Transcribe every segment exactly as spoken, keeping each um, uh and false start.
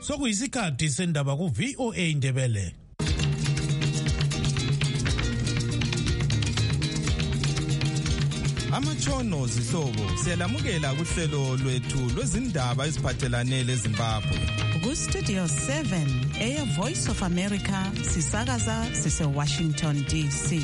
Sokuyisikhathi sendaba ku V O A Indebele. Amatshono zihlobo siyalamukela kuhlelo lwethu lwezindaba eziphathelane leZimbabwe. Ku Studio seven eya Voice of America sisakaza sise Washington D C.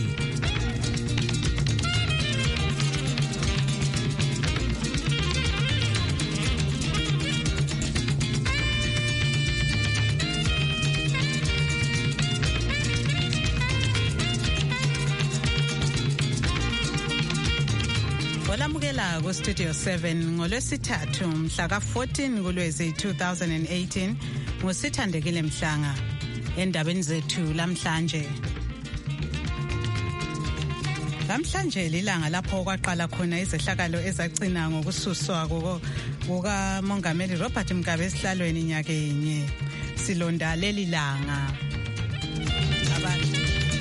Olamukela ku Studio seven ngolwesithathu mhla ka fourteen kuLwezi two thousand eighteen ngosithandekile Mhlanga endabeni zethu lamhlanje. Lamhlanje lilanga lapho kwaqala khona izehlakalo ezacina ngokususwa kuka Mongameli Robert Mugabe esihlalweni nyakenye. Silonda leli langa. Abantu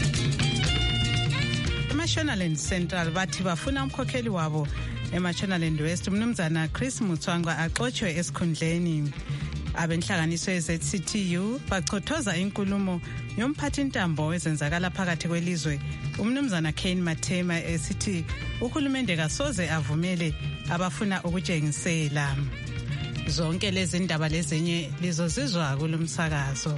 eMashonaland Central bathi bafuna umkhokheli wabo eMashonaland West umnumzana Chris Mutswangwa axoshwe esikhundleni. Abenhlanganiso ye-Z C T U bachothoza inkulumo yomphathi intambo ezenzakala phakathi kwelizwe umnumzana Kane Mathema esithi uhulumende kasoze avumele abafuna ukutshengisela. Zonke lezi ndaba lezinye lizozizwa kulomsakazo.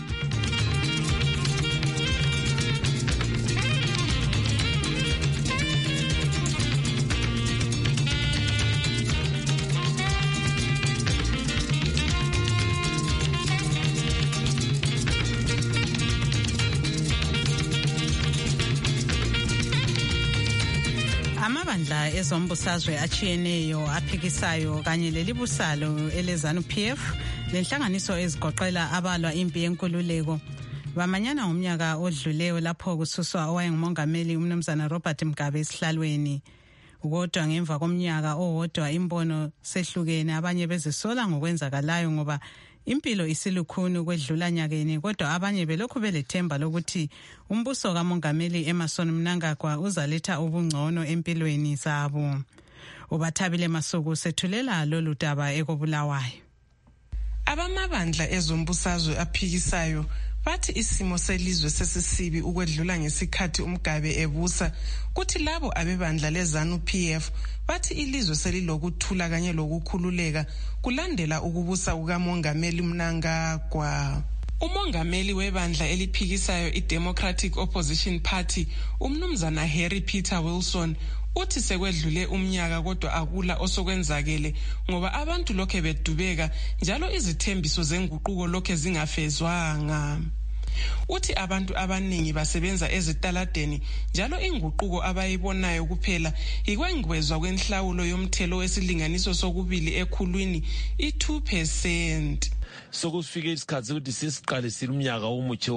Amabandla ezombusazwe achiyeneyo aphikisayo kanye lelibusalo eleZANU-P F lenhlanganiso ezigoqela abalwa impi yenkululeko bamanyana ngomnyaka odluleyo lapho kususwa owayengumongameli umnumzana Robert Mugabe esihlalweni. Kodwa ngemva komnyaka owodwa imbono sehlukene, abanye bezisola ngokwenzakalayo ngoba impilo isilukhuni kwedlula nyakeni, kodwa abanye belokhu belethemba lokuthi umbuso kaMongameli Emmerson Mnangagwa uzaletha ubungcono empilweni zabo. Ubathabile Masuku sethulela lolu daba ekobulawayo. Abamabandla ezombusazwe aphikisayo bathi isimo selizwe sesisibi ukwedlula ngesikhathi uMgabe ebusa, kuthi labo abebandla leZANU-P F bathi ilizwe selilokuthula kanye lokukhululeka kulandela ukubusa kukaMongameli Mnangagwa. Umongameli webandla eliphikisayo iDemocratic Opposition Party umnumzana Harry Peter Wilson uthi sekwedlule umnyaka kodwa akula osokwenzakele ngoba abantu lokhe bedubeka njalo izithembiso zenguquko lokhe zingafezwanga. Uthi abantu abaningi basebenza ezitaladeni njalo inguquko abayibonayo kuphela ikwengwezwa kwenhlawulo yomthelo wesilinganiso sokubili ekhulwini i-two percent. Sokusifike isikhathi ukuthi sisiqalisile umnyaka omutsha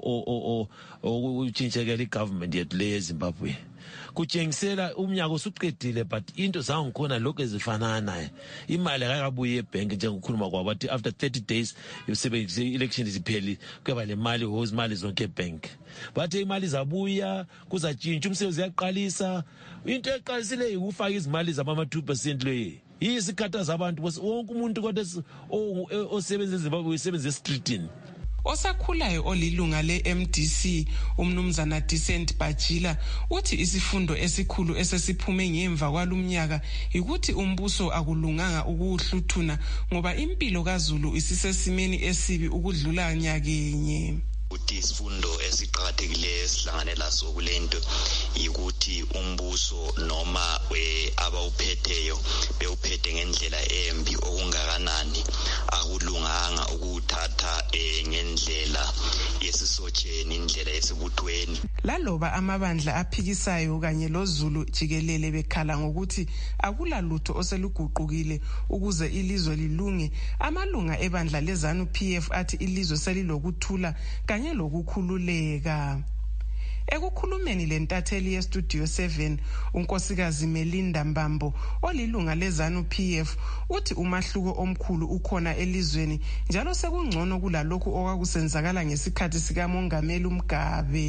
okuthintshekela igovernment yethu le eZimbabwe. Kutshengisela umnyaka usuqedile but into zangikhona lokho ezifanana. Imali akakabuye ebank njengokhuluma kwabo bathi after thirty days yosebenzisa election izipheli kuba le mali hoze mali zonke ebank. Bathe imali zabuya kuzatshintsha umsebenzi yaqalisa into eqalisile ukufaka izimali zama two percent le. Isikhathaza abantu wonke umuntu kodwa osebenza eZimbabwe usebenza eStreetini. Osakhulayo olilunga le-M D C umnumzana Decent Bajila uthi isifundo esikhulu esesiphume ngemva kwalumnyaka ukuthi umbuso akulunganga ukuhluthuna ngoba impilo kaZulu isisesimeni esibi ukudlula nyakenye. Ukuthi isifundo esiqhakathekileyo esihlangane laso kulento ukuthi umbuso noma we abawuphetheyo bewuphethe ngendlela embi okungakanani akulunganga ukuthatha ngendlela yesisotsheni indlela yesibuthweni. Laloba amabandla aphikisayo kanye loZulu jikelele bekhala ngokuthi akulalutho oseluguqukile ukuze ilizwe lilunge, amalunga ebandla leZANU-P F athi ilizwe selilokuthula kanye lokukhululeka. Ekukhulumeni lentatheli yeStudio seven unkosikazi Melinda Mbambo olilunga leZANU-P F uthi umahluko omkhulu ukhona elizweni njalo sekungcono kulalokho okwakusenzakala ngesikhathi sikaMongameli uMgabe.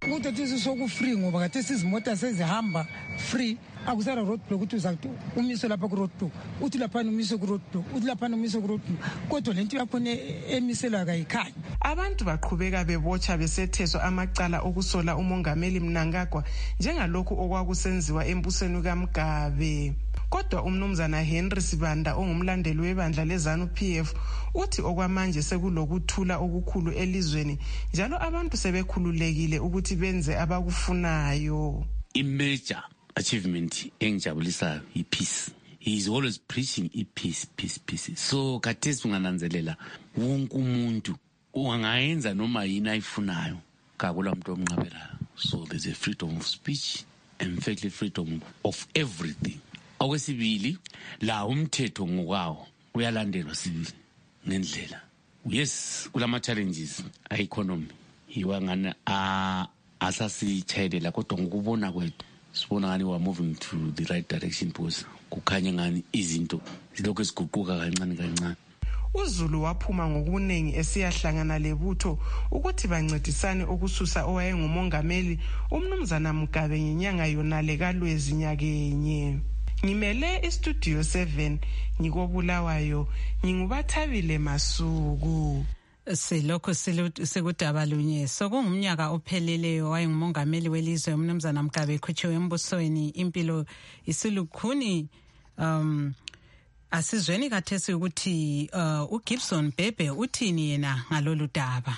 ukuthi soku free ngoba kade sizimota sezihamba free akusara road block ukuthi uzakuthi umiso lapha ku road block uthi lapha umiso ku road block uthi lapha umiso ku road block kodwa lento yakhona emiselwa kayikhanya. Abantu baqhubeka bebotsha besethezwa amacala okusola umongameli Mnangagwa njengalokhu okwakusenziwa embusweni kaMgabe. Kodwa umnumzana Henry Sibanda ongumlandeli webandla leZANU P F uthi okwamanje sekulokuthula okukhulu elizweni njalo abantu sebekhululekile ukuthi benze abakufunayo. Imajor achievement engijabulisayo ipeace. He is always preaching peace, peace, peace. So kathesi ungananzelela wonke umuntu ungayenza noma yini ayifunayo kakula umuntu omnqabelayo. So there's a freedom of speech and fairly freedom of everything. Okwesibili la umthetho ngokwawo uyalandelwa sibili ngendlela. Yes, kulama challenges economy iwangana a asasithelela kodwa ngokubona kwethu sibona ngani we are moving to the right direction because kukhanya ngani izinto zilokho eziguquka kancane kancane. uZulu waphuma ngokuningi esiyahlangana lebutho ukuthi bancedisane ukususa owayengumongameli umnumzana Mugabe ngenyanga yonale kaLwezi nyakenye. Ngimele istudio seven ngikobulawayo ngingubathabile Masuku. Silokho sekudaba lunye sokungumnyaka opheleleyo wayengumongameli welizwe umnumzana Mugabe ekhutshiwe embusweni impilo isilukhuni. um Asizweni kathesi ukuthi uh, uGibson Bhebhe uthini yena ngalolu daba.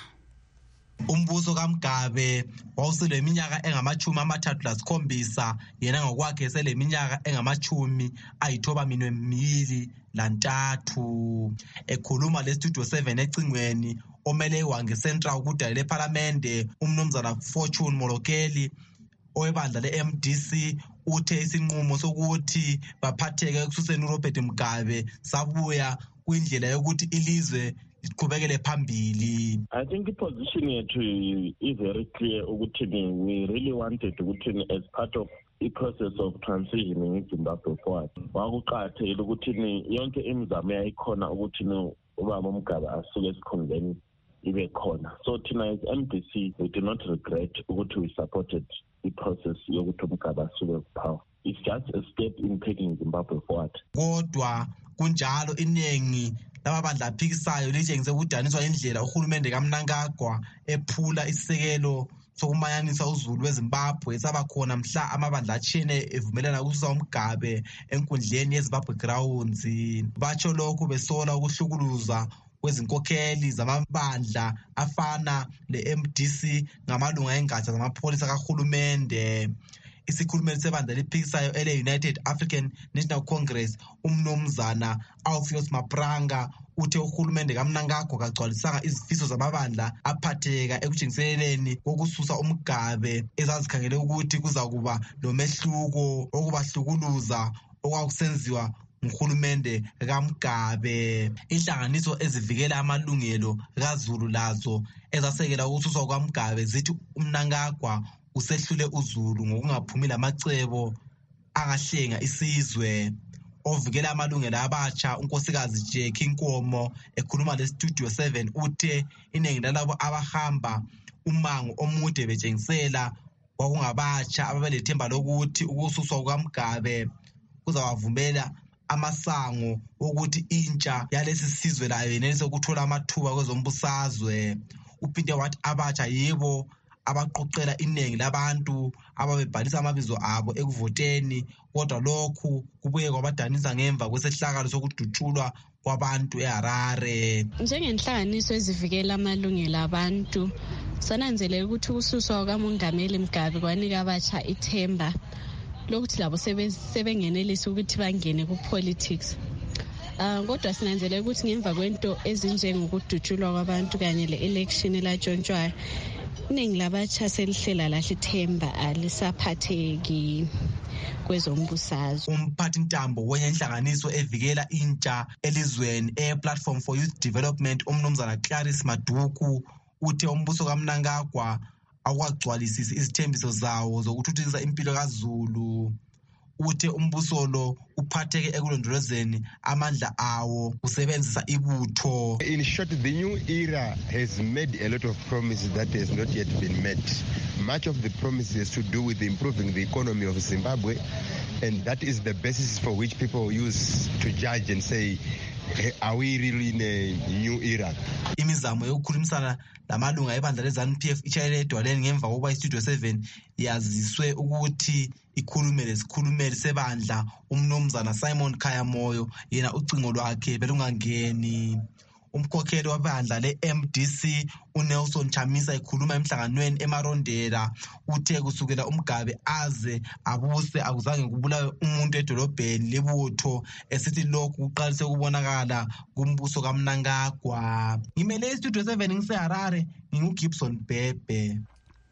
Umbuso kaMgabe wawuseleminyaka engamachumi amathathu lasikhombisa yena ngokwakhe seleminyaka engamachumi ayithoba minwe mili lantathu. Ekhuluma le studio seven ecingweni omele wange central ukudala leParliament umnumzana Fortune Molokeli owebandla le-M D C uthe isinqumo sokuthi baphatheke ukususeni uRobert Mugabe sabuya kwindlela yokuthi ilizwe liqhubekele phambili. I think the position yethu is very clear ukuthi we really wanted ukuthi as part of the process of transitioning in Zimbabwe forward wakuqathela ukuthi yonke imizamo yayikhona ukuthi ubaba Mugabe asuke esikhundleni ibe khona. So thina as M D C we do not regret ukuthi we supported the process yokuthi Mugabe asuke kupower. It's just a step in taking Zimbabwe forward. Kodwa kunjalo iningi lababandla aphikisayo litshengise ukudaniswa indlela uhulumende kaMnangagwa ephula isisekelo sokumanyanisa uZulu weZimbabwe esaba khona mhla amabandla atshene evumelana ukususa uMgabe enkundleni yeZimbabwe Grounds. Batsho lokhu besola ukuhlukuluza kwezinkokheli zamabandla afana le-M D C ngamalunga engatsha zamapholisa kahulumende. Isikhulumeli sebandla liphikisayo ele-United African National Congress umnumzana Alpheus Mapranga uthe uhulumende kaMnangagwa kagcwalisanga izifiso zamabandla aphatheka ekutshengiseleni kokususa uMgabe ezazikhangele ukuthi kuzakuba nomehluko okubahlukuluza okwakusenziwa nguhulumende kaMgabe. Inhlanganiso ezivikela amalungelo kaZulu lazo ezasekela ukususwa kwaMgabe zithi uMnangagwa usehlule uZulu ngokungaphumi lamacebo angahlenga isizwe. Ovikela amalungelo abatsha unkosikazi Jackie Nkomo ekhuluma le studio seven uthe iningi lalabo abahamba umango omude betshengisela kwakungabatsha ababelethemba lokuthi ukususwa kwaMgabe kuzawavumela amasango ukuthi intsha yalesi sizwe layo yenelise ukuthola amathuba kwezombusazwe. Uphinde wathi abatsha yebo abaqoqela iningi labantu ababebhalisa amabizo abo ekuvoteni kodwa lokhu kubuye kwabadanisa ngemva kwesehlakalo sokudutshulwa kwabantu eHarare. Njengenhlanganiso ezivikela amalungelo abantu sananzelela ukuthi ukususwa kwaMongameli Mugabe kwanika abatsha ithemba lokuthi labo sebengenelisa ukuthi bangene ku-politics. Uh, kodwa sinanzelela ukuthi ngemva kwento ezinjengokudutshulwa kwabantu kanye le-election elatshontshwayo iningi labatsha selihlela lahle ithemba alisaphatheki kwezombusazwe. Umphathi ntambo wenye inhlanganiso evikela intsha elizweni e-Platform for Youth Development umnumzana Clarice Maduku uthe umbuso kaMnangagwa akwagcwalisisi izithembiso zawo zokuthuthukisa impilo kaZulu. uthe umbuso lo uphatheke ekulondolozeni amandla awo usebenzisa ibutho. In short, the new era has made a lot of promises that has not yet been met. Much of the promises to do with improving the economy of Zimbabwe, and that is the basis for which people use to judge and say, are we really in a new era? Imizamo yokukhulumisana lamalunga ebandla le-ZANU P F itshayele edwaleni ngemva kokuba iStudio seven yaziswe ukuthi ikhulume lesikhulumeli sebandla umnumzana Simon Khayamoyo, yena ucingo lwakhe belungangeni. Umkhokheli wabandla le-M D C uNelson Chamisa ekhuluma emhlanganweni eMarondera uthe kusukela uMgabe aze abuse akuzange kubulawe umuntu edolobheni lebutho, esithi lokhu kuqalise ukubonakala kumbuso kaMnangagwa. Ngimele iStudio seven ngiseHarare, nginguGibson Bhebhe.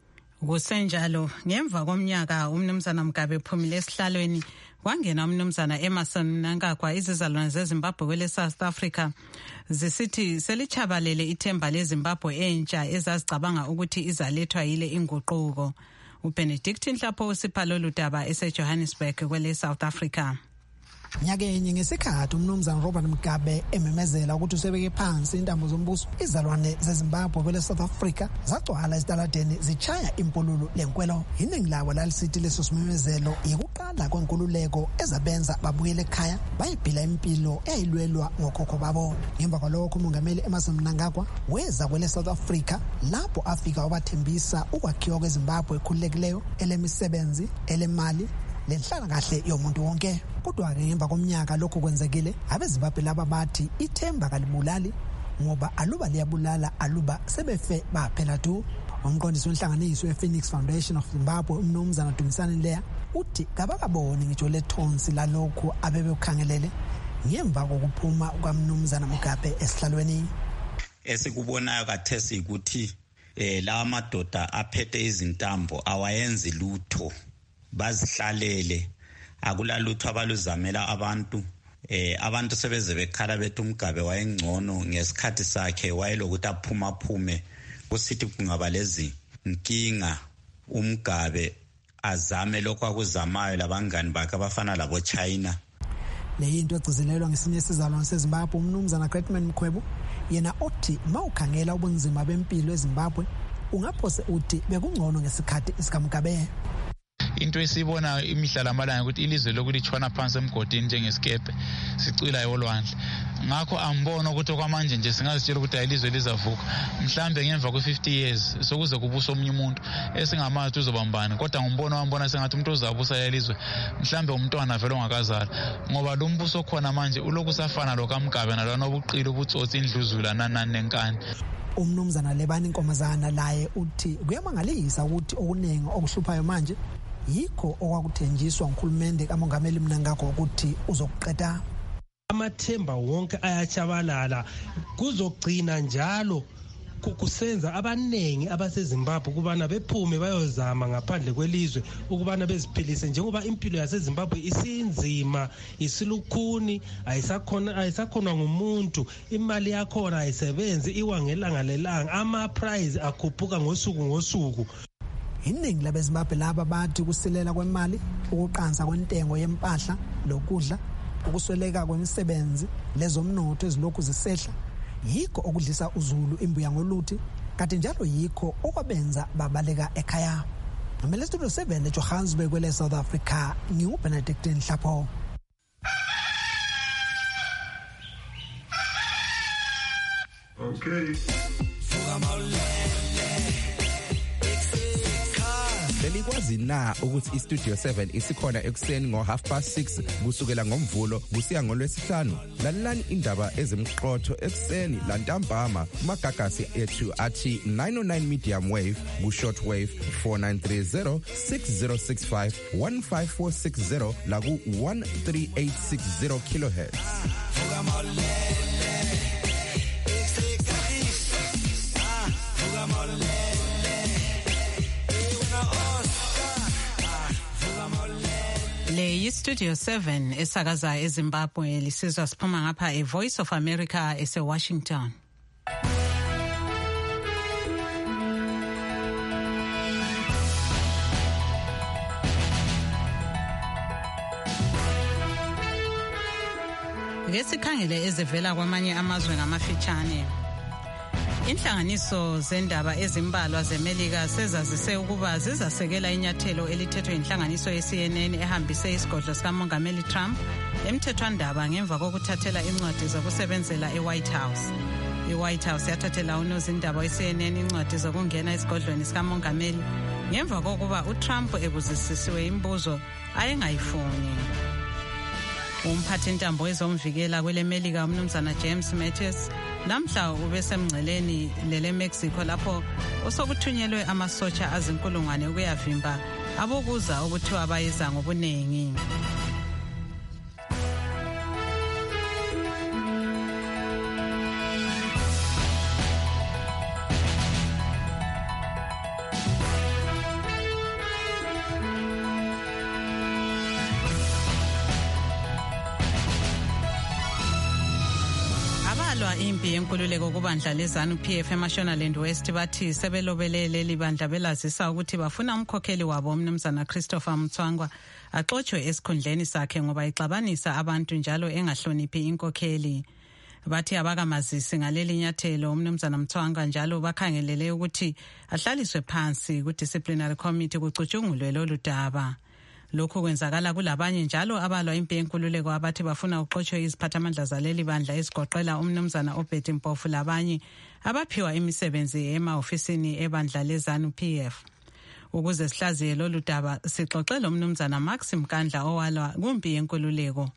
Kusenjalo ngemva komnyaka umnumzana Mgabe ephumile esihlalweni kwangena umnumzana Emerson Mnangagwa, izizalwane zeZimbabwe kwele South Africa zisithi selichabalele ithemba leZimbabwe entsha ezazicabanga ukuthi izalethwa yile inguquko. uBenedict Nhlapho usipha lolu daba eseJohannesburg kwele South Africa. Nyakenye ngesikhathi umnumzana Robert Mugabe ememezela ukuthi usebeke phansi intambo zombuso, izalwane zeZimbabwe kwele South Africa zagcwala esitaladeni zichaya impululo lenkwelo. Iningi lawo lalisithi leso simemezelo yikuqala kwenkululeko ezabenza babuyele ekhaya bayibhila impilo eyilwelwa ngokhokho babo. Ngemva kwalokho umongameli Emmerson Mnangagwa weza kwele South Africa lapho afika wabathembisa ukwakhiwa kweZimbabwe ekhululekileyo, elemisebenzi, elemali lenhlala kahle yomuntu wonke. Kodwa ke ngemva komnyaka lokho kwenzekile, abeZimbabwe laba bathi ithemba kalibulali ngoba aluba liyabulala aluba sebefe baphela tu. Umqondisi wenhlanganiso yePhoenix Foundation of Zimbabwe umnumzana Dumisani Leya uthi kabakabone ngitsho lethonsi lalokhu abebekhangelele ngemva kokuphuma kwamnumzana Mugabe esihlalweni. Esikubonayo kathesi ukuthi eh la madoda aphethe izintambo awayenzi lutho, bazihlalele, akulalutho abaluzamela abantu. Eh abantu sebeze bekhala bethi uMgabe wayengcono ngesikhathi sakhe, wayelokuthi aphuma phume kusithi kungaba lezi inkinga uMgabe azame lokho akuzamayo labangani bakhe abafana labo China. Le into egcizelelwa ngesinye isizalwane seZimbabwe umnumzana Gretman Mkhwebo, yena othi mawukhangela ubunzima bempilo eZimbabwe ungaphose uthi bekungcono ngesikhathi esikaMgabe. Into esibona imihla lamalanga ukuthi ilizwe lokulitshwana phansi emgodini njengesikepe sicila yolwandle. Ngakho ambona ukuthi okwamanje nje singazitshela ukuthi ayilizwe lizavuka mhlambe ngemva kwe fifty years sokuze kubusa omunye umuntu esingamazi uzobambana, kodwa ngumbono wambona sengathi umuntu ozabusa yelizwe mhlambe umntwana vele ongakazala, ngoba lo mbuso khona manje uloku safana lo kaMgabe nalona obuqilo ubutsotsi indluzula nanani nenkani. Umnumzana Lebani Nkomazana laye uthi kuyamangalisa ukuthi okuningi okuhluphayo manje yikho okwakuthenjiswa nguhulumende kamongameli Mnangagwa ukuthi uzokuqeda. Amathemba wonke ayachabalala, kuzogcina njalo kusenza abanengi abaseZimbabwe ukubana bephume bayozama ngaphandle kwelizwe ukubana beziphilise, njengoba impilo yaseZimbabwe isinzima, isilukhuni, ayisakhona ayisakhona ngumuntu, imali yakhona ayisebenzi, iwangelanga lelanga, ama price akhuphuka ngosuku ngosuku. Iningi labeZimbabwe laba bathi kusilela kwemali, ukuqansa kwentengo yempahla lokudla, ukusweleka kwemisebenzi, lezomnotho ezilokhu zisehla yikho okudlisa uZulu imbuya ngoluthi, kanti njalo yikho okwabenza babaleka ekhaya. Ngamele Studio seven eJohannesburg kwele South Africa, nginguBenedict Nhlapho. Okay. Belikwazi na ukuthi iStudio seven isikhona ekuseni ngo half past six kusukela ngomvulo kusiya ngolwesihlanu? Lalelani indaba ezimqotho ekuseni lantambama kumagagasi ethu athi nine oh nine medium wave ku short wave four nine three zero six zero six five one five four six zero la ku one three eight six zero kilohertz. Le yiStudio seven esakaza eZimbabwe lisizwa siphuma ngapha eVoice of America eseWashington. Ke sikhangele ezivela kwamanye amazwe ngamafitshane. Inhlanganiso zendaba ezimbalwa zeMelika sezazise ukuba zizasekela inyathelo elithethwe inhlanganiso ye-C N N ehambise isigodlo sikaMongameli Trump emthethwandaba ngemva kokuthathela incwadi zokusebenzela eWhite House. I-White House yathathela unozindaba we-C N N incwadi zokungena esigodlweni sikaMongameli ngemva kokuba uTrump ebuzisisiwe imibuzo ayengayifuni. Umphathi intambo wezomvikela kwele Melika umnumzana James Mattis namhla ubesemngceleni lele Mexico lapho osokuthunyelwe amasotsha azinkulungwane ukuyavimba abokuza okuthiwa bayiza ngobunengi. Impi yenkululeko kubandla leZANU P F eMashonaland West bathi sebelobelele libandla belazisa ukuthi bafuna umkhokheli wabo umnumzana Christopher Mtswangwa axoxwe esikhundleni sakhe ngoba ixabanisa abantu njalo engahloniphi inkokheli. Bathi abakamazisi ngaleli nyathelo umnumzana Mtswangwa njalo bakhangelele ukuthi ahlaliswe phansi ku disciplinary committee kucutshungulwe lolu daba. Lokho kwenzakala kulabanye njalo abalwa impi yenkululeko abathi bafuna uxoxwe iziphathamandla zaleli bandla ezigoqela umnumzana Obed Mpofu labanye abaphiwa imisebenzi ema-ofisini ebandla leZANU P F. Ukuze sihlaziye lolu daba sixoxele umnumzana Maxim Kandla owalwa kumpi yenkululeko.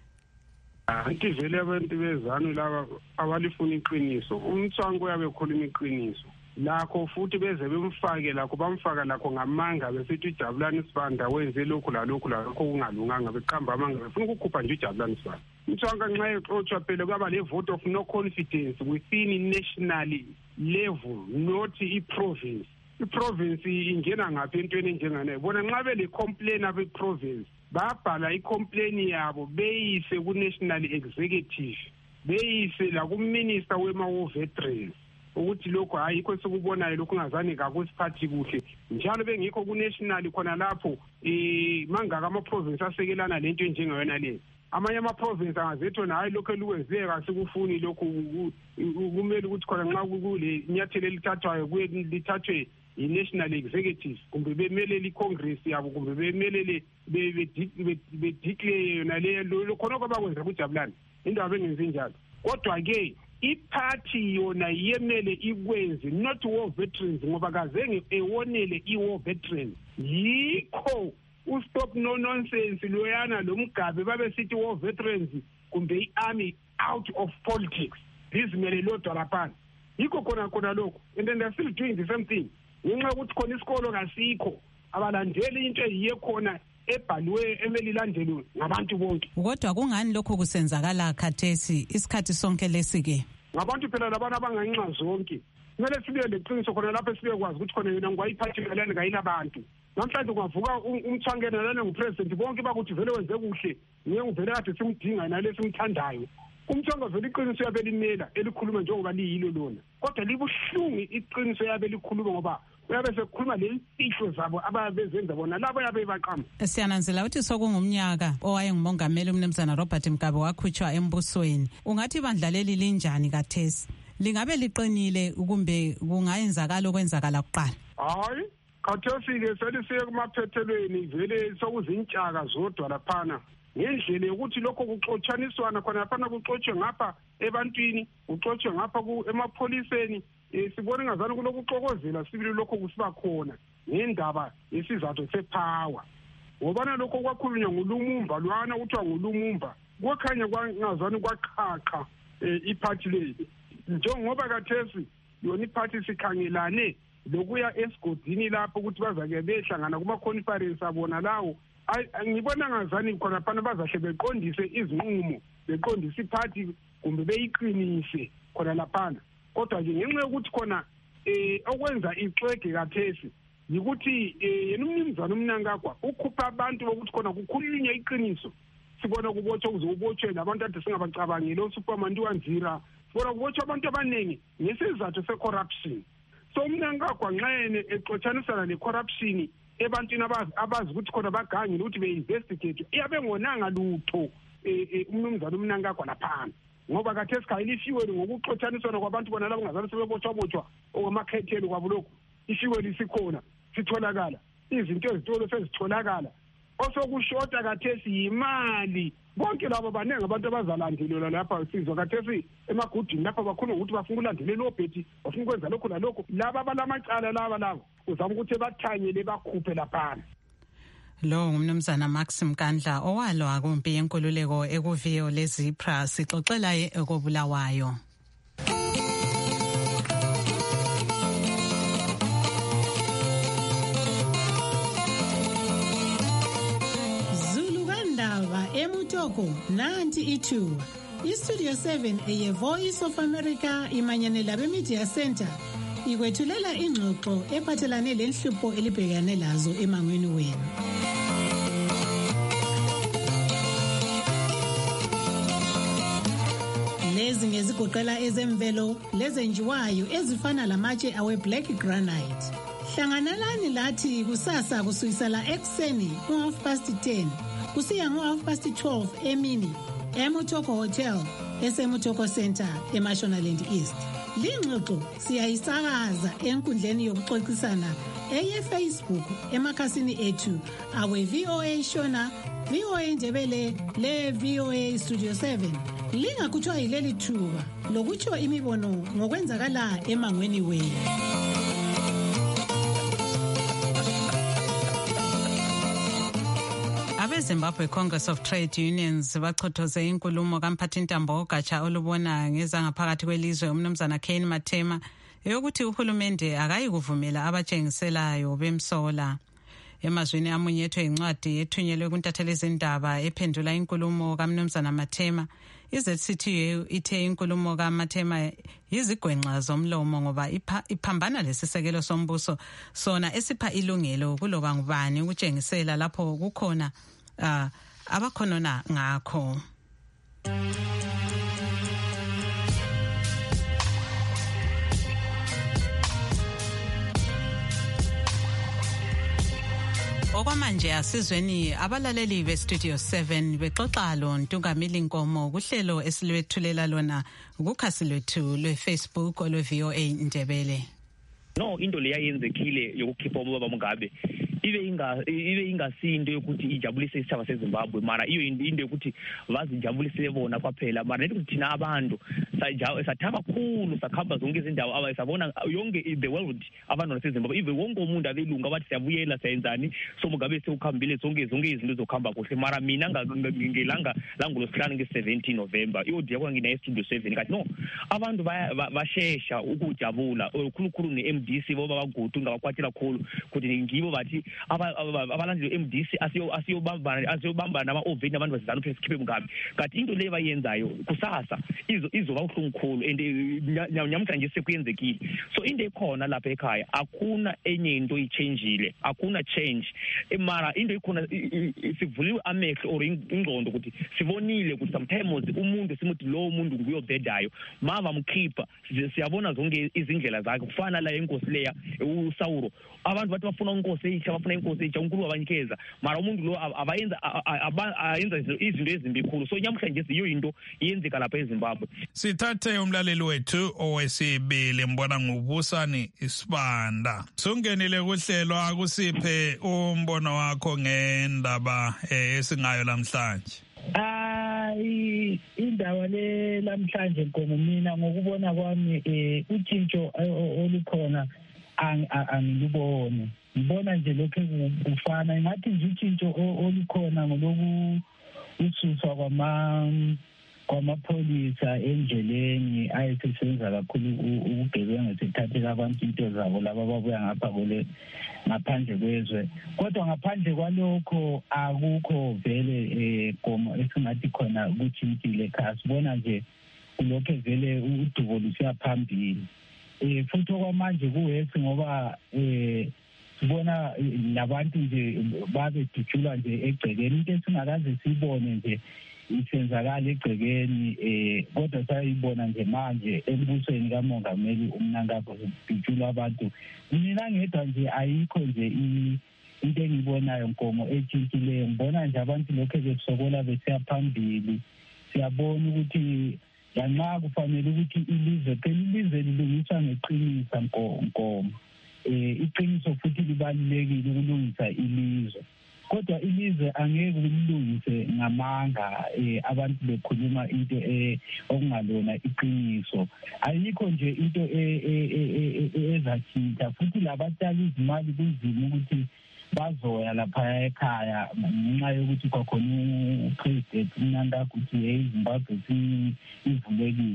Anti vele abantu beZANU laba abalifuna iqiniso. Umthwango uyabe ekhuluma iqiniso. Lakho futhi beze bemfake lakho bamfaka lakho ngamanga besithi uJabulani Sibanda wenze lokhu la lokhu la lokho kungalunganga beqamba amanga befuna ukukhupha nje uJabulani Sibanda. Umthwanga nxa exoxwa phela kwaba le vote of no confidence within national level not i-province. I-province ingena ngaphi entweni enjengane bona nxa bele complain abe province babhala i-complain yabo beyise ku-national executive beyise la ku-minister wema veterans ukuthi lokho ayikho sikubonayo lokho ngazani kakusiphathi kuhle njalo bengikho ku national khona lapho eh mangaka ama province asekelana lento njengayona le amanye ama province angazetho na hayi lokho lukwenzeka sikufuni lokho kumele ukuthi khona nxa kule nyathelo elithathwayo kuye lithathwe i-national executive kumbe bemelele i-congress yabo kumbe bemelele be declare yona le khona kwabakwenza kuJabulani indaba bengenzi njalo kodwa ke iparty yona yemele ikwenze not war veterans ngoba kazenge ewonele i-war veterans yikho ustop no nonsense loyana lomgabe babe sithi war veterans kumbe i-army out of politics bizimele lodwa laphana yikho khona khona lokho and then they're still doing the same thing ngenxa ukuthi khona isikolo kasikho abalandeli into eyiye khona ebhaliwe emelilandelwe ngabantu bonke. Kodwa kungani lokho kusenzakala khathesi isikhathi sonke lesike? Ngabantu phela labana abanganxa zonke. Kumele sibe leqiniso khona lapho sibe kwazi ukuthi khona yena ngwayiphathelane ngayilabantu. Namhlanje kungavuka umthwangena lana ngupresident bonke bakuthi vele wenze kuhle. Ngeke uvele kade simdinga nalesi simthandayo. Umthwanga vele iqiniso yabe limela elikhuluma njengoba liyilo lona. Kodwa libuhlungu iqiniso yabe likhuluma ngoba uyabe sekukhuluma lezifihlo zabo ababezenza bona labo yabe baqamba. Siyananzela ukuthi sokungumnyaka owayengumongameli umnumzana Robert Mugabe wakhutshwa embusweni. Ungathi ibandla leli linjani kathesi? Lingabe liqinile kumbe kungayenzakala okwenzakala kuqala? Hayi, khathesi ke selisiye kumaphethelweni vele sokuzintshaka zodwa laphana. Ngendlela yokuthi lokho kuxotshaniswana khona lapha kuxotshwe ngapha ebantwini uxotshwe ngapha emapholiseni sibone ngazana kulokuxokozela sibili lokho kusiba khona ngendaba yesizathu sepower ngoba lokho kwakhulunywa ngulumumba lwana uthiwa ngulumumba kwakhanya kwangazani kwaqhaqa iphathi le njengoba kathesi yona iphathi sikhangelane lokuya esigodini lapho ukuthi bazake behlangana kuma conference abona lawo ngibona ngazani khona phana bazahle beqondise izinqumo beqondise iphathi kumbe beyiqinise khona laphana kodwa nje ngenxa yokuthi khona eh okwenza ixwege kathesi yikuthi yena umnumzana uMnangagwa ukhupha abantu bokuthi khona kukhulunywa iqiniso sibona kubotshwa uzobotshwe labantu ade singabacabangile uSuperman Wanzira sibona kubotshwa abantu abaningi ngesizathu secorruption so uMnangagwa nxene exotshanisana necorruption ebantwini abazi ukuthi khona bagangile ukuthi beinvestigate iyabe ngonanga lutho umnumzana umnankagwa laphana ngoba kade sikhayela ifuel ngokuxotshaniswana kwabantu bona labo ngazange sebebotshwa-botshwa okwamakhethelwe kwabo lokhu ifuel isikhona sitholakala izinto ezitolo sezitholakala osokushota kathesi yimali bonke labo baningi abantu abazalandelela lapha sizwa kathesi emagudini lapha bakhona ukuthi bafuna ukulandelela obhethi bafuna ukwenza lokhu nalokhu laba abalamacala laba labo uzama ukuthi bathanyele bakhuphe laphana. Lo ngumnumzana Max Mkandla owalwa kumpi yenkululeko ekuviyo leZipra sixoxela ekobulawayo. Emutoko nanti ithuba iStudio seven eye Voice of America imanyane labe Media Center ikwethulela ingxoxo ephathelane lenhlupho elibhekane lazo emangweni wenu. Lezi ngezigoqela ezemvelo lezenjiwayo ezifana lamatshe awe black granite. Hlanganelani lathi kusasa kusukisela ekseni ku half past ten kusiya ngo half past twelve emini eMutoko Hotel eseMutoko Center eMashonaland East. Lingxoxo siyayisakaza enkundleni yokuxoxisana eye Facebook emakhasini ethu awe V O A Shona, V O A Ndebele le V O A Studio seven. Lingakutshwa yileli thuba lokutsho imibono ngokwenzakala emangweni wenu. Abe-Zimbabwe Congress of Trade Unions bachothoze inkulumo kamphathintambo ogatsha olubona ngezangaphakathi kwelizwe umnumzana Kane Matema eyokuthi uhulumende akayi kuvumela abatshengiselayo bemsola. Emazweni amunyethwe incwadi ethunyelwe kuntatheli zindaba ephendula inkulumo kamnumzana Matema, iZ C T U ithe inkulumo kaMatema yizigwenxa zomlomo ngoba iphambana lesisekelo sombuso sona esipha ilungelo kuloba ngubani ukutshengisela lapho kukhona uh, abakhonona ngakho. Okwamanje asizweni abalaleli beStudio seven bexoxa lo Ntungamili Nkomo kuhlelo esilwethulela lona kukhasi lwethu lweFacebook olwe-V O A Ndebele. No, into le yayenzekile yokukhipha ubaba Mugabe ibe inga ibe ingasinto yokuthi ijabulise isitshaba seZimbabwe mara iyo into yokuthi bazijabulise bona kwaphela mara nethi thina abantu sathaba kakhulu sakhamba zonke izindawo abayisabona yonke the world abantu baseZimbabwe ibe wonke umuntu abelunga bathi siyabuyela sayenzani so Mugabe sekukhambile zonke zonke izinto zokuhamba kuhle mara mina ngelanga langolosihlanu nge-seventeen November iodi yakho ngina eStudio seven kathi no abantu bashesha ukujabula okukhulukhulu ne-M D C boba bagudu ngabakwatela kakhulu kuthi ngibo bathi abalandeli M D C asiyo asiyobamba asiyobamba nama-oveni abantu bazizana phela sikhiphe Mugabe kanti into le bayenzayo kusasa izo izoba uhlungukhulu and nyamhlanje sekuyenzekile so into ekhona lapha ekhaya akuna enye into ichangeile akuna change mara into ikhona sivuliwe amehlo or ingqondo ukuthi sibonile ukuthi sometimes umuntu simuthi lo muntu nguyo bedayo mava mkhipha siyabona zonke izindlela zakhe kufana la inkosi leya uSawuro abantu bathi bafuna inkosi eyisha bafuna inkosi eyisha uNkulunkulu abanikeza mara umuntu lo abayenza ayenza izinto ezimbikhulu so nyamhlanje siyo into iyenzeka lapha eZimbabwe. Sithathe umlaleli wethu owesibili mbona ngubusani Isibanda. Sungenile kuhlelo akusiphe umbono wakho ngendaba esingayo namhlanje. Hayi indaba le lamhlanje Nkomo mina ngokubona kwami eh utshintsho olukhona angilubone ngibona nje lokho kufana ngathi nje utshintsho olukhona ngoloku ususwa kwama kwamapholisa endleleni ayesesenza kakhulu ubugebengu sethathela abantu into zabo laba babuya ngapha kule ngaphandle kwezwe kodwa ngaphandle kwalokho akukho vele eh Nkomo esingathi khona ukuthintile ekhaya sibona nje kulokho vele udubo lusiya phambili eh futhi okwamanje kuwesi ngoba eh sibona labantu nje babe dutshula nje egcekeni into esingakaze sibone nje isenzakala egcekeni eh kodwa sayibona nje manje embusweni kaMongameli uMnangagwa udutshula abantu mina ngedwa nje ayikho nje into engiyibonayo Nkomo etshintshileyo. Ngibona nje abantu lokho bekusokola besiya phambili. Siyabona ukuthi lanxa kufanele ukuthi ilizwe phela ilizwe lilungiswa ngeqiniso Nkomo. Eh iqiniso futhi libalulekile ukulungisa ilizwe. Kodwa ilizwe angeke ulilungise ngamanga eh abantu bekhuluma into eh okungalona iqiniso. Ayikho nje into ezathinta futhi labatshali izimali kunzima ukuthi bazoya lapha ekhaya ngenxa yokuthi kwakhona upresident uNanda ukuthi eZimbabwe ivulekile.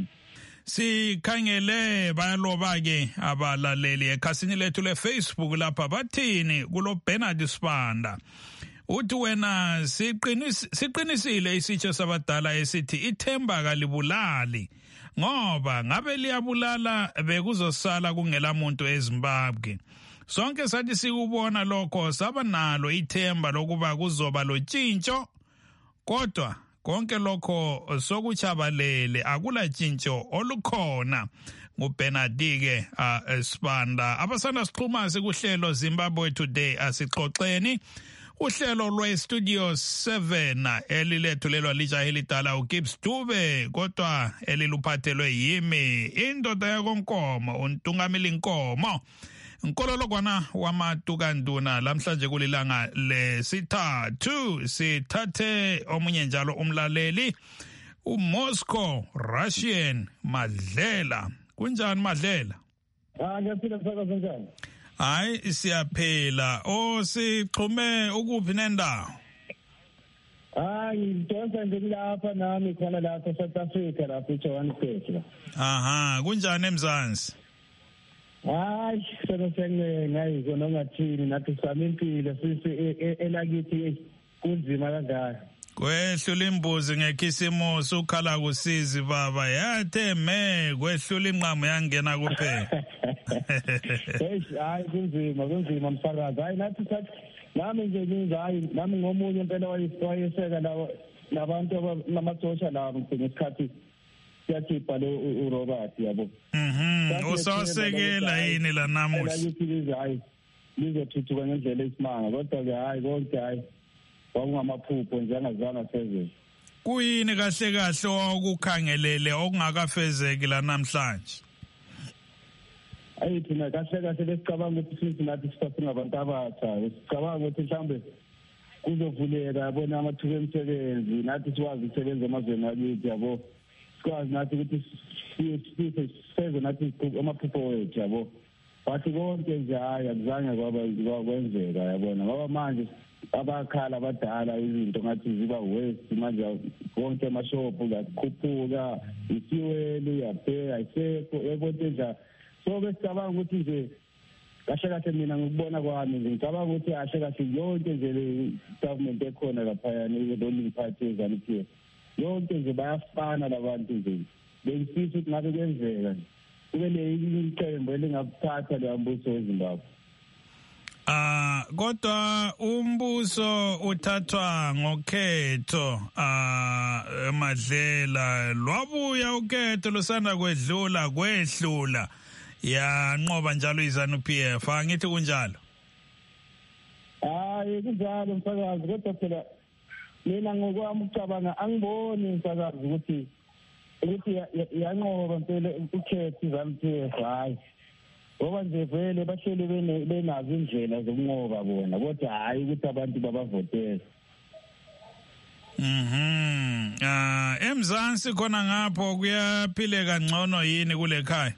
Sikhangele bayaloba ke abalaleli ekhasini lethu le Facebook lapha bathini kulo Bernard Sibanda. Uthi wena siqinisile isitsho sabadala esithi ithemba kalibulali ngoba ngabe liyabulala bekuzosala kungela muntu eZimbabwe. Sonke sathi sikubona lokho saba nalo ithemba lokuba kuzoba lo tshintsho kodwa konke lokho sokuchabalele akula tshintsho olukhona. nguBernard ke uh, Sibanda abasanda siqhuma sikuhlelo Zimbabwe Today asixoxeni uhlelo lwe Studio seven elilethulelwa lijahe lidala uGibbs Dube kodwa eliluphathelwe yimi indoda yakoNkomo uNtungamili Nkomo. Nkololo kwana wamatukanduna lamhlanje kulilanga lesithathu sithathe omunye njalo umlaleli uMoscow Russian Madlela. Kunjani Madlela? Ah ngiyaphila msakazi njani? Hayi siyaphela. Oh sichume ukuphi nendawo? Hayi ngidonsa nje lapha nami khona lapha eSouth Africa lapha eJohannesburg. Aha, kunjani eMzansi? Hayi sona sengene ngayiko nongathini nathi sami impilo sisi elakithi kunzima kangaka. Kwehlula imbuzi ngekhisimusi ukhala kusizi baba yathe me kwehlula inqamu yangena kuphela. Hayi kunzima kunzima msakazi. Hayi nathi sathi nami nje ngiza hayi nami ngomunye impela wayeseka lawo nabantu abamasosha lawo ngesikhathi siyakhipha lo uRobert yabo. Mhm. Usasekela yini la namuhla? Hayi lizothuthuka ngendlela esimanga kodwa ke hayi konke hayi kwangamaphupho nje angazange sezwe. Kuyini kahle kahle okukhangelele okungakafezeki la namhlanje? Ayi thina kahle kahle lesicabanga ukuthi sithi nathi sisasingabantu abatsha sicabanga ukuthi mhlambe kuzovuleka yabona amathuba emisebenzi nathi sikwazi ukusebenza emazweni akithi yabo sikwazi nathi ukuthi sithi seze nathi amaphupho wethu yabo bathi konke nje hayi akuzange kwaba kwenzeka yabona ngoba manje abakhala abadala izinto ngathi ziba waste manje konke amashopu ngakhuphuka isiweli yaphe ayisekho ebonke nje so besicabanga ukuthi nje kahle kahle mina ngikubona kwami nje ngicabanga ukuthi kahle kahle yonke nje le government ekhona lapha yani ruling party eZanu-P F yonke nje bayafana labantu nje bengifisa ukuthi ngabe kwenzeka kube le iqembu elingakuthatha le mbuso weZimbabwe. Ah kodwa umbuso uthathwa ngokhetho ah Madlela lwabuya ukhetho losanda kwedlula kwehlula yanqoba njalo iZanu-P F angithi kunjalo. Hayi kunjalo msakazi kodwa phela mina ngokwami ucabanga angiboni msakazi ukuthi ukuthi yanqoba impela ukhetho iZanu-P F hayi ngoba nje vele bahleli benazo indlela zokunqoba bona kodwa hayi ukuthi abantu babavotele. Mhm. Ah eMzansi khona ngapho kuyaphileka ngcono yini kule khaya?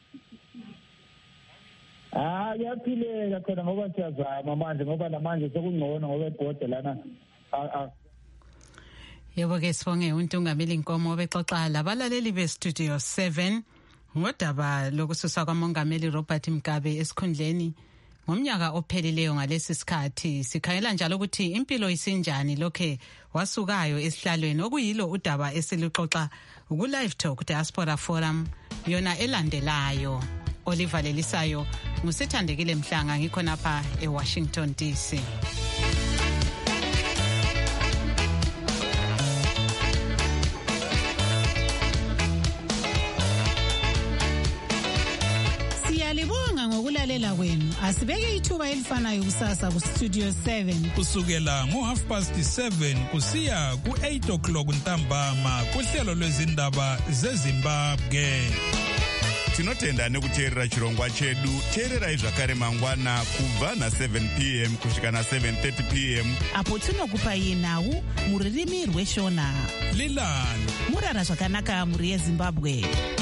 Ah kuyaphileka khona ngoba siyazama manje ngoba namanje sekungcono ngoba ebhode lana Yebo ke sibonge uNtungamili Nkomo bexoxa labalaleli beStudio seven ngodaba lokususwa kwamongameli Robert Mugabe esikhundleni ngomnyaka ophelileyo ngalesi sikhathi. Sikhayela njalo ukuthi impilo isinjani lokhe wasukayo esihlalweni okuyilo udaba esiluxoxa ku Live Talk Diaspora Forum yona elandelayo. Oliver Lelisayo ngusithandekile Mhlanga ngikhona lapha eWashington D C. ngokulalela kwenu. Asibeke ithuba elifanayo kusasa ku Studio seven. Kusukela ngo half past seven kusiya ku eight o'clock ntambama kuhlelo lwezindaba zeZimbabwe. Tinotenda nekuteerera chirongwa chedu. Teererai zvakare mangwana kubva na seven p m kusvika na seven thirty p m apo tinokupai nhau muririmi rweshona. Lilani murara zvakanaka muri yeZimbabwe.